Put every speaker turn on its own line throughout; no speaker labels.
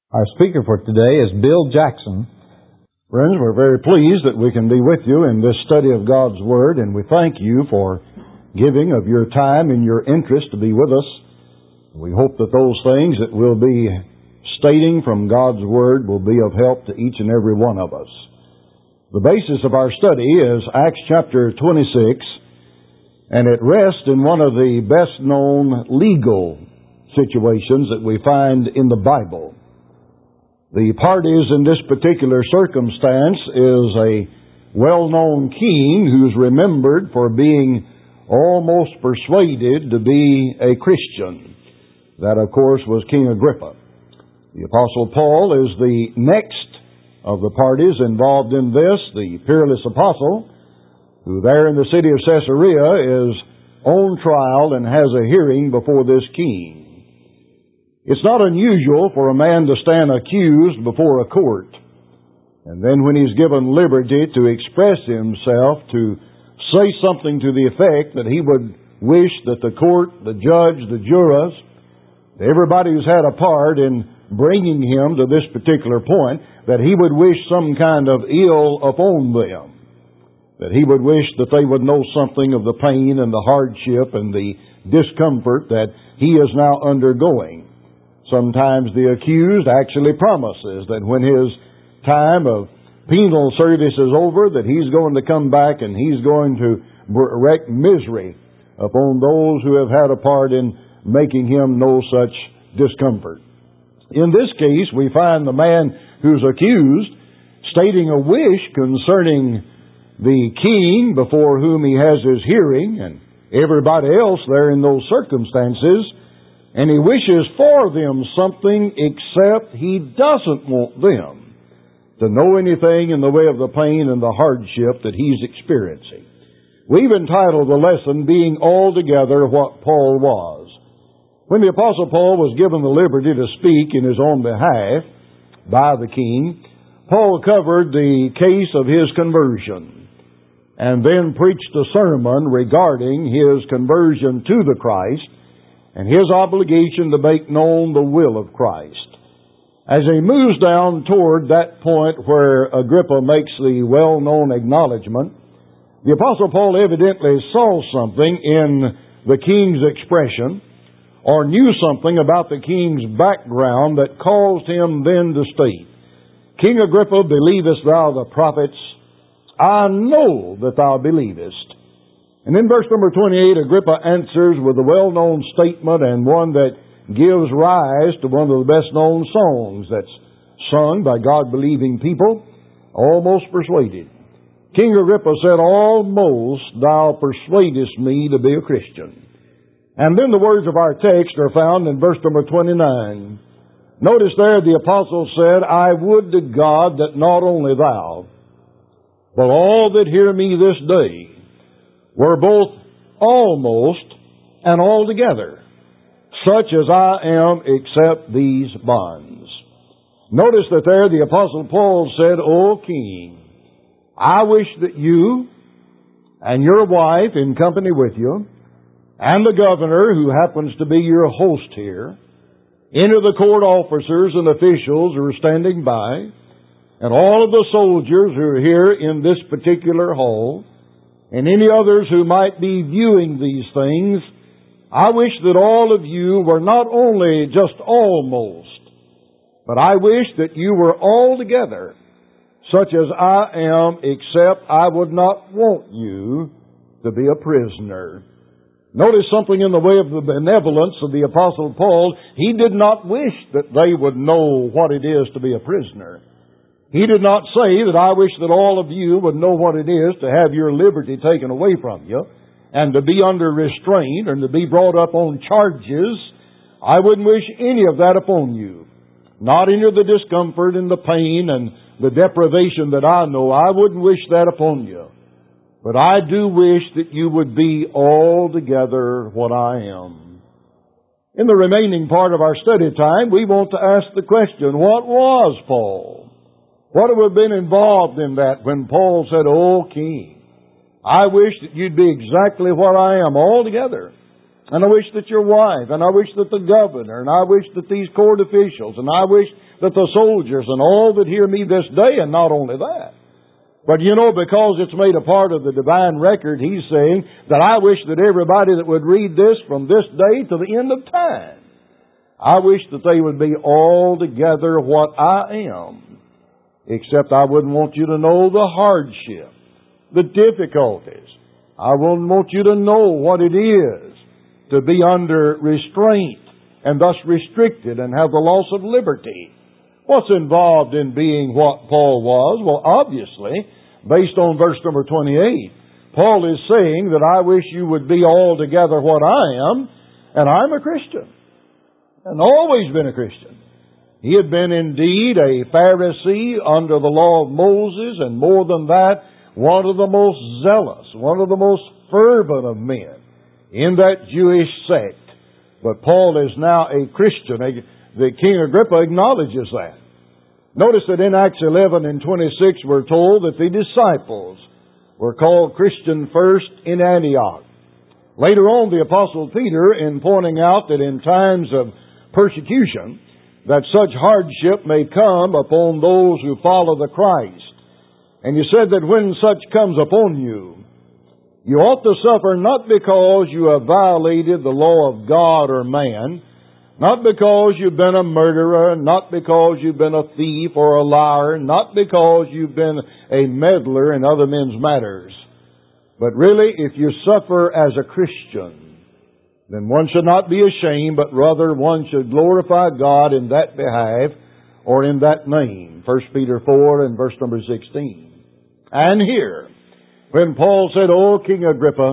Our speaker for today is Bill Jackson.
Friends, we're very pleased that we can be with you in this study of God's Word, and we thank you for giving of your time and your interest to be with us. We hope that those things that we'll be stating from God's Word will be of help to each and every one of us. The basis of our study is Acts chapter 26, and it rests in one of the best-known legal situations that we find in the Bible. The parties in this particular circumstance is a well-known king who's remembered for being almost persuaded to be a Christian. That, of course, was King Agrippa. The Apostle Paul is the next of the parties involved in this, the peerless apostle, who there in the city of Caesarea is on trial and has a hearing before this king. It's not unusual for a man to stand accused before a court, and then when he's given liberty to express himself, to say something to the effect that he would wish that the court, the judge, the jurors, everybody who's had a part in bringing him to this particular point, that he would wish some kind of ill upon them, that he would wish that they would know something of the pain and the hardship and the discomfort that he is now undergoing. Sometimes the accused actually promises that when his time of penal service is over, that he's going to come back and he's going to wreak misery upon those who have had a part in making him know such discomfort. In this case, we find the man who's accused stating a wish concerning the king before whom he has his hearing and everybody else there in those circumstances. And he wishes for them something, except he doesn't want them to know anything in the way of the pain and the hardship that he's experiencing. We've entitled the lesson, Being Altogether What Paul Was. When the Apostle Paul was given the liberty to speak in his own behalf by the king, Paul covered the case of his conversion and then preached a sermon regarding his conversion to the Christ and his obligation to make known the will of Christ. As he moves down toward that point where Agrippa makes the well-known acknowledgement, the Apostle Paul evidently saw something in the king's expression, or knew something about the king's background that caused him then to state, King Agrippa, believest thou the prophets? I know that thou believest. And in verse number 28, Agrippa answers with a well-known statement and one that gives rise to one of the best-known songs that's sung by God-believing people, Almost Persuaded. King Agrippa said, Almost thou persuadest me to be a Christian. And then the words of our text are found in verse number 29. Notice there the apostle said, I would to God that not only thou, but all that hear me this day, were both almost and altogether such as I am, except these bonds. Notice that there the Apostle Paul said, O King, I wish that you and your wife in company with you, and the governor who happens to be your host here, enter the court officers and officials who are standing by, and all of the soldiers who are here in this particular hall, and any others who might be viewing these things, I wish that all of you were not only just almost, but I wish that you were altogether such as I am, except I would not want you to be a prisoner. Notice something in the way of the benevolence of the Apostle Paul. He did not wish that they would know what it is to be a prisoner. He did not say that I wish that all of you would know what it is to have your liberty taken away from you and to be under restraint and to be brought up on charges. I wouldn't wish any of that upon you. Not any of the discomfort and the pain and the deprivation that I know. I wouldn't wish that upon you. But I do wish that you would be altogether what I am. In the remaining part of our study time, we want to ask the question, what was Paul? What would have been involved in that when Paul said, O King, I wish that you'd be exactly what I am altogether. And I wish that your wife, and I wish that the governor, and I wish that these court officials, and I wish that the soldiers and all that hear me this day, and not only that, but because it's made a part of the divine record, He's saying that I wish that everybody that would read this from this day to the end of time, I wish that they would be altogether what I am. Except I wouldn't want you to know the hardship, the difficulties. I wouldn't want you to know what it is to be under restraint and thus restricted and have the loss of liberty. What's involved in being what Paul was? Well, obviously, based on verse number 28, Paul is saying that I wish you would be altogether what I am, and I'm a Christian, and always been a Christian. He had been indeed a Pharisee under the law of Moses, and more than that, one of the most zealous, one of the most fervent of men in that Jewish sect. But Paul is now a Christian. The King Agrippa acknowledges that. Notice that in Acts 11 and 26 we're told that the disciples were called Christian first in Antioch. Later on, the Apostle Peter, in pointing out that in times of persecution, that such hardship may come upon those who follow the Christ. And you said that when such comes upon you, you ought to suffer not because you have violated the law of God or man, not because you've been a murderer, not because you've been a thief or a liar, not because you've been a meddler in other men's matters. But really, if you suffer as a Christian, then one should not be ashamed, but rather one should glorify God in that behalf or in that name. 1 Peter 4 and verse number 16. And here, when Paul said, O King Agrippa,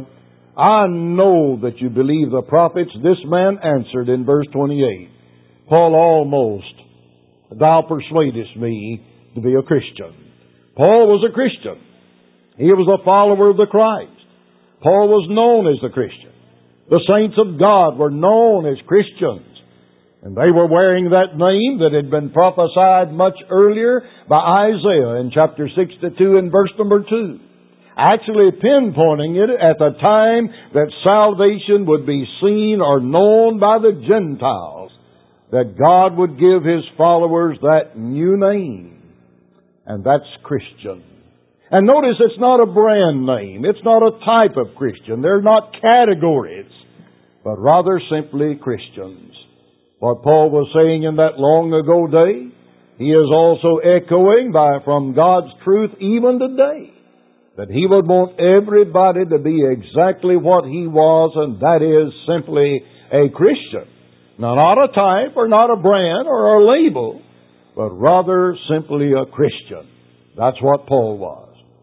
I know that you believe the prophets, this man answered in verse 28, Paul, almost, thou persuadest me to be a Christian. Paul was a Christian. He was a follower of the Christ. Paul was known as a Christian. The saints of God were known as Christians. And they were wearing that name that had been prophesied much earlier by Isaiah in chapter 62 and verse number 2. Actually pinpointing it at the time that salvation would be seen or known by the Gentiles, that God would give His followers that new name. And that's Christian. And notice it's not a brand name. It's not a type of Christian. They're not categories, but rather simply Christians. What Paul was saying in that long ago day, he is also echoing from God's truth even today, that He would want everybody to be exactly what he was, and that is simply a Christian. Now, not a type or not a brand or a label, but rather simply a Christian. That's what Paul was.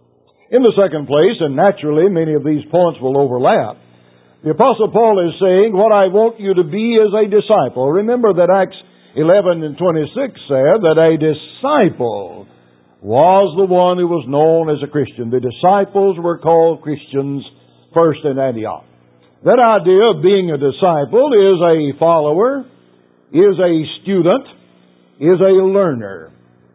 In the second place, and naturally many of these points will overlap, the Apostle Paul is saying, what I want you to be is a disciple. Remember that Acts 11 and 26 said that a disciple was the one who was known as a Christian. The disciples were called Christians first in Antioch. That idea of being a disciple is a follower, is a student, is a learner.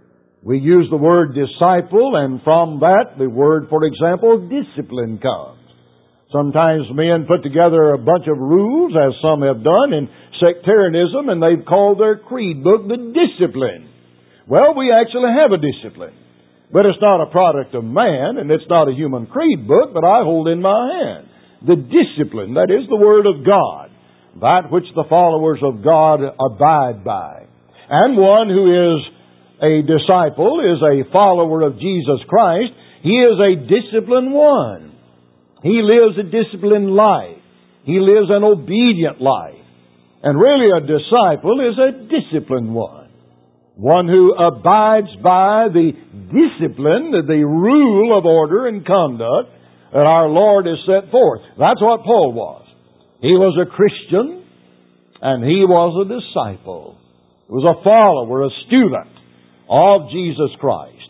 We use the word disciple, and from that, the word, for example, discipline comes. Sometimes men put together a bunch of rules, as some have done in sectarianism, and they've called their creed book the discipline. Well, we actually have a discipline. But it's not a product of man, and it's not a human creed book that I hold in my hand. The discipline, that is the Word of God, that which the followers of God abide by. And one who is a disciple, is a follower of Jesus Christ, he is a disciplined one. He lives a disciplined life. He lives an obedient life. And really a disciple is a disciplined one. One who abides by the discipline, the rule of order and conduct that our Lord has set forth. That's what Paul was. He was a Christian, and he was a disciple. He was a follower, a student of Jesus Christ.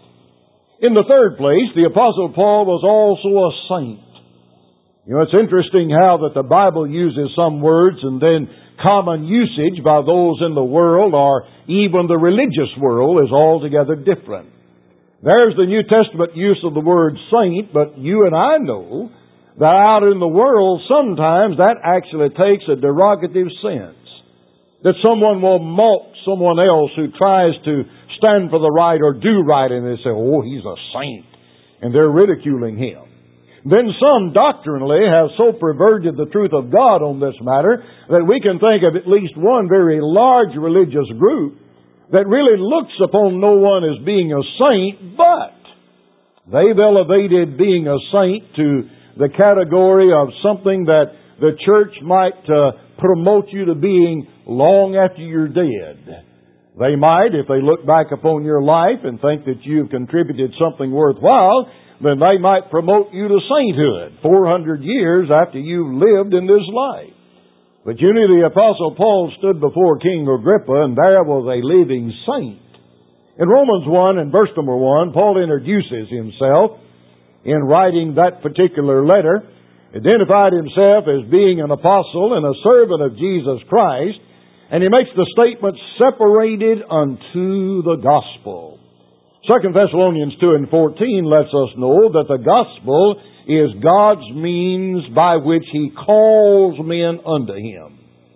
In the third place, the Apostle Paul was also a saint. You know, it's interesting how that the Bible uses some words and then common usage by those in the world or even the religious world is altogether different. There's the New Testament use of the word saint, but you and I know that out in the world sometimes that actually takes a derogative sense. that someone will mock someone else who tries to stand for the right or do right, and they say, oh, he's a saint, and they're ridiculing him. Then some doctrinally have so perverted the truth of God on this matter that we can think of at least one very large religious group that really looks upon no one as being a saint, but they've elevated being a saint to the category of something that the church might promote you to being long after you're dead. They might, if they look back upon your life and think that you've contributed something worthwhile, then they might promote you to sainthood 400 years after you've lived in this life. But you knew the Apostle Paul stood before King Agrippa, and there was a living saint. In Romans 1 and verse number 1, Paul introduces himself in writing that particular letter, identified himself as being an apostle and a servant of Jesus Christ, and he makes the statement, separated unto the gospel. 2 Thessalonians 2 and 14 lets us know that the gospel is God's means by which He calls men unto Him.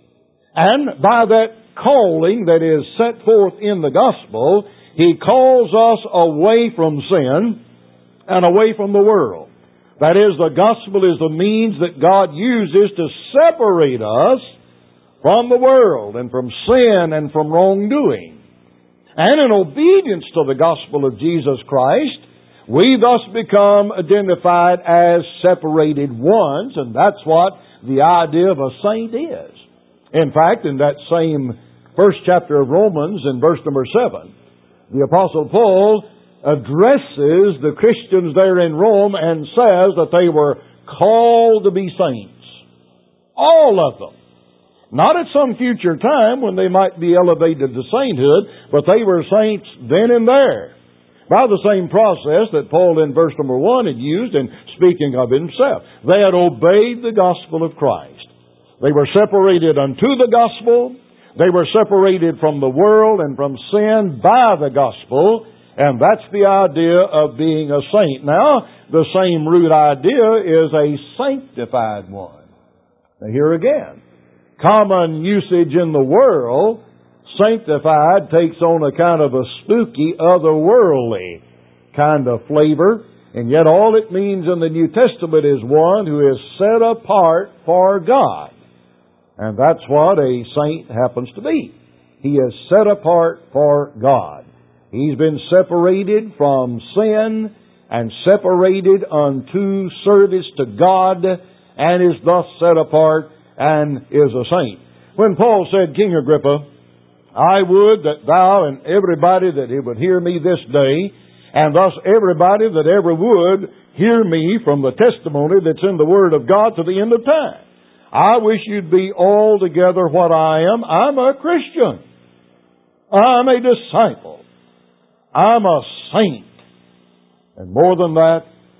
And by that calling that is set forth in the gospel, He calls us away from sin and away from the world. That is, the gospel is the means that God uses to separate us from the world and from sin and from wrongdoing. And in obedience to the gospel of Jesus Christ, we thus become identified as separated ones, and that's what the idea of a saint is. In fact, in that same first chapter of Romans, in verse number 7, the Apostle Paul addresses the Christians there in Rome and says that they were called to be saints. All of them. Not at some future time when they might be elevated to sainthood, but they were saints then and there. By the same process that Paul in verse number 1 had used in speaking of himself. They had obeyed the gospel of Christ. They were separated unto the gospel. They were separated from the world and from sin by the gospel. And that's the idea of being a saint. Now, the same root idea is a sanctified one. Now, here again. Common usage in the world, sanctified takes on a kind of a spooky, otherworldly kind of flavor. And yet all it means in the New Testament is one who is set apart for God. And that's what a saint happens to be. He is set apart for God. He's been separated from sin and separated unto service to God and is thus set apart and is a saint. When Paul said, King Agrippa, I would that thou and everybody that would hear me this day, and thus everybody that ever would hear me from the testimony that's in the Word of God to the end of time. I wish you'd be altogether what I am. I'm a Christian. I'm a disciple. I'm a saint. And more than that,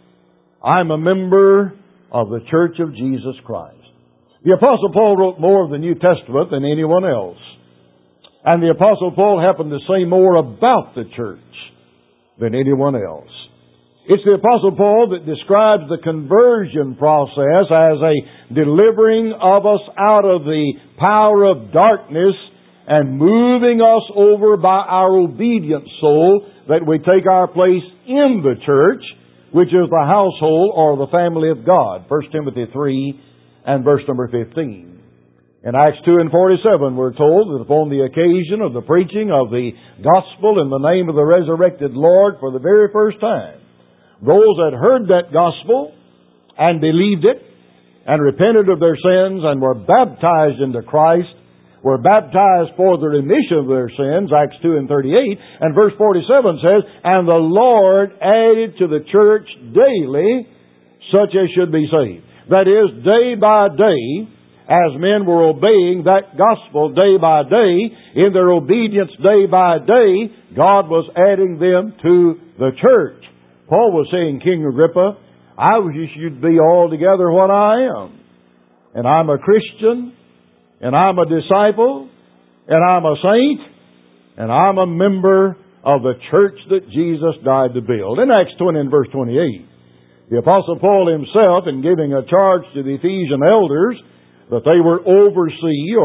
I'm a member of the Church of Jesus Christ. The Apostle Paul wrote more of the New Testament than anyone else. And the Apostle Paul happened to say more about the church than anyone else. It's the Apostle Paul that describes the conversion process as a delivering of us out of the power of darkness and moving us over by our obedient soul that we take our place in the church, which is the household or the family of God. 1 Timothy 3 and verse number 15. In Acts 2 and 47, we're told that upon the occasion of the preaching of the gospel in the name of the resurrected Lord for the very first time, those that heard that gospel and believed it and repented of their sins and were baptized into Christ were baptized for the remission of their sins, Acts 2 and 38, and verse 47 says, and the Lord added to the church daily such as should be saved. That is, day by day, as men were obeying that gospel day by day, in their obedience day by day, God was adding them to the church. Paul was saying, King Agrippa, I wish you'd be altogether what I am. And I'm a Christian, and I'm a disciple, and I'm a saint, and I'm a member of the church that Jesus died to build. In Acts 20 and verse 28, the Apostle Paul himself, in giving a charge to the Ephesian elders, that they were oversee or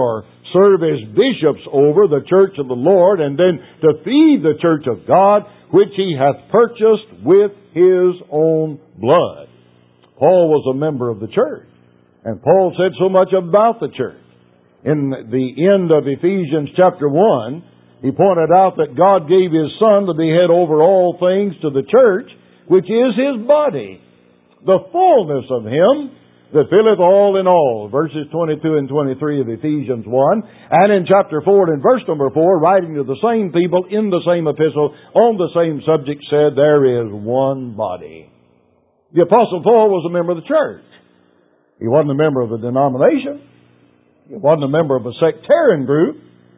serve as bishops over the church of the Lord, and then to feed the church of God, which He hath purchased with His own blood. Paul was a member of the church, and Paul said so much about the church. In the end of Ephesians chapter 1, he pointed out that God gave His Son to be head over all things to the church, which is His body, the fullness of Him that filleth all in all. Verses 22 and 23 of Ephesians 1. And in chapter 4 and verse number 4, writing to the same people in the same epistle on the same subject, said, there is one body. The Apostle Paul was a member of the church. He wasn't a member of a denomination. He wasn't a member of a sectarian group.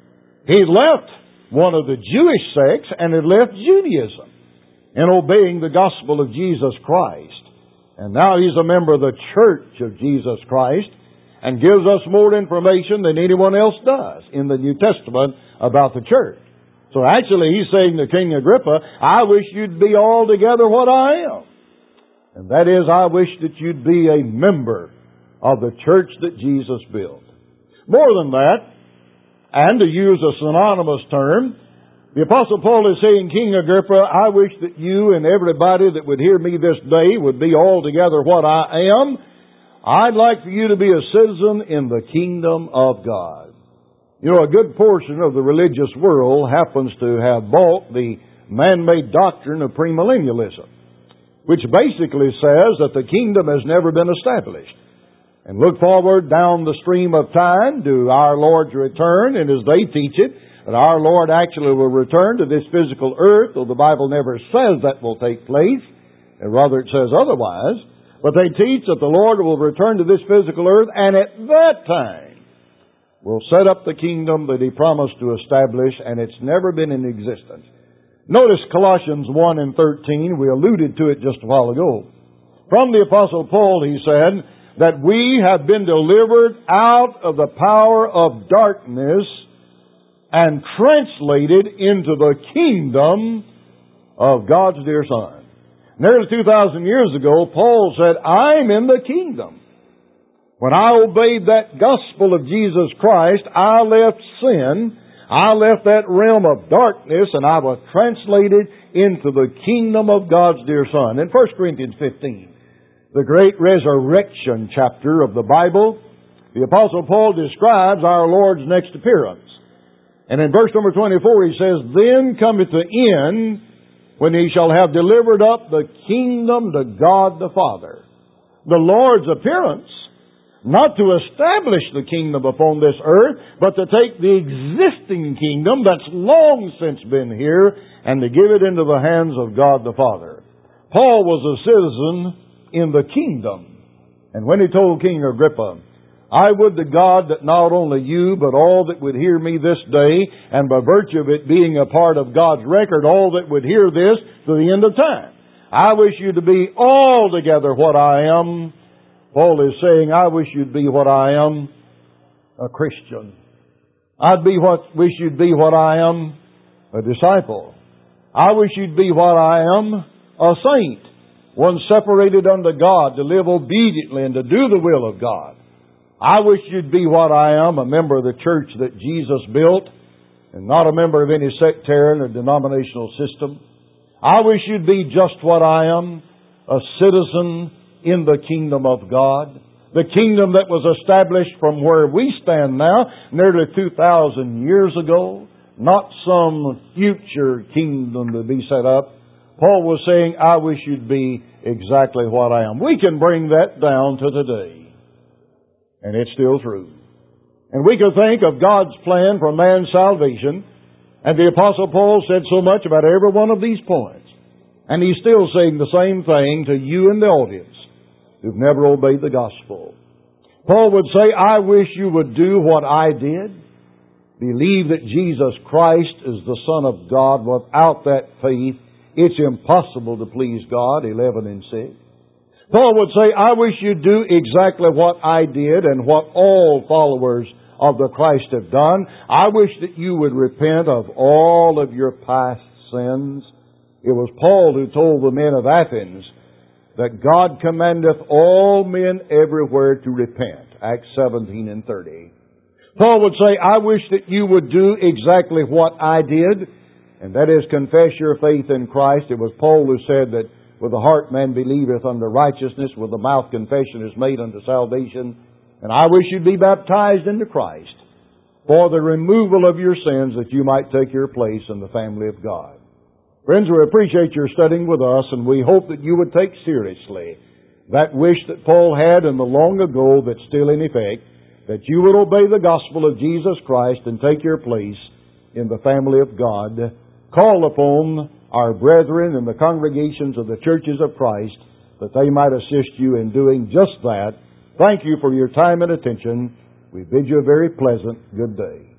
He left one of the Jewish sects and had left Judaism in obeying the gospel of Jesus Christ. And now he's a member of the Church of Jesus Christ and gives us more information than anyone else does in the New Testament about the church. So actually he's saying to King Agrippa, I wish you'd be altogether what I am. And that is, I wish that you'd be a member of the church that Jesus built. More than that, and to use a synonymous term, the Apostle Paul is saying, King Agrippa, I wish that you and everybody that would hear me this day would be altogether what I am. I'd like for you to be a citizen in the kingdom of God. You know, a good portion of the religious world happens to have bought the man-made doctrine of premillennialism, which basically says that the kingdom has never been established. And look forward down the stream of time to our Lord's return, and as they teach it, that our Lord actually will return to this physical earth, though the Bible never says that will take place, and rather it says otherwise. But they teach that the Lord will return to this physical earth, and at that time will set up the kingdom that He promised to establish, and it's never been in existence. Notice Colossians 1 and 13, we alluded to it just a while ago. From the Apostle Paul, he said, that we have been delivered out of the power of darkness and translated into the kingdom of God's dear Son. Nearly 2,000 years ago, Paul said, I'm in the kingdom. When I obeyed that gospel of Jesus Christ, I left sin, I left that realm of darkness, and I was translated into the kingdom of God's dear Son. In 1 Corinthians 15, the great resurrection chapter of the Bible, the Apostle Paul describes our Lord's next appearance. And in verse number 24 he says, Then cometh the end, when He shall have delivered up the kingdom to God the Father. The Lord's appearance, not to establish the kingdom upon this earth, but to take the existing kingdom that's long since been here, and to give it into the hands of God the Father. Paul was a citizen in the kingdom. And when he told King Agrippa, I would to God that not only you, but all that would hear me this day, and by virtue of it being a part of God's record, all that would hear this to the end of time. I wish you to be altogether what I am. Paul is saying, I wish you'd be what I am, a Christian. Wish you'd be what I am, a disciple. I wish you'd be what I am, a saint. One separated unto God to live obediently and to do the will of God. I wish you'd be what I am, a member of the church that Jesus built, and not a member of any sectarian or denominational system. I wish you'd be just what I am, a citizen in the kingdom of God. The kingdom that was established from where we stand now, nearly 2,000 years ago, not some future kingdom to be set up. Paul was saying, I wish you'd be exactly what I am. We can bring that down to today. And it's still true. And we can think of God's plan for man's salvation. And the Apostle Paul said so much about every one of these points. And he's still saying the same thing to you in the audience who've never obeyed the gospel. Paul would say, I wish you would do what I did. Believe that Jesus Christ is the Son of God. Without that faith, it's impossible to please God. 11 and 6. Paul would say, I wish you'd do exactly what I did and what all followers of the Christ have done. I wish that you would repent of all of your past sins. It was Paul who told the men of Athens that God commandeth all men everywhere to repent. Acts 17 and 30. Paul would say, I wish that you would do exactly what I did, and that is confess your faith in Christ. It was Paul who said that with the heart man believeth unto righteousness, with the mouth confession is made unto salvation. And I wish you'd be baptized into Christ for the removal of your sins, that you might take your place in the family of God. Friends, we appreciate your studying with us, and we hope that you would take seriously that wish that Paul had in the long ago that's still in effect, that you would obey the gospel of Jesus Christ and take your place in the family of God. Call upon our brethren in the congregations of the churches of Christ that they might assist you in doing just that. Thank you for your time and attention. We bid you a very pleasant good day.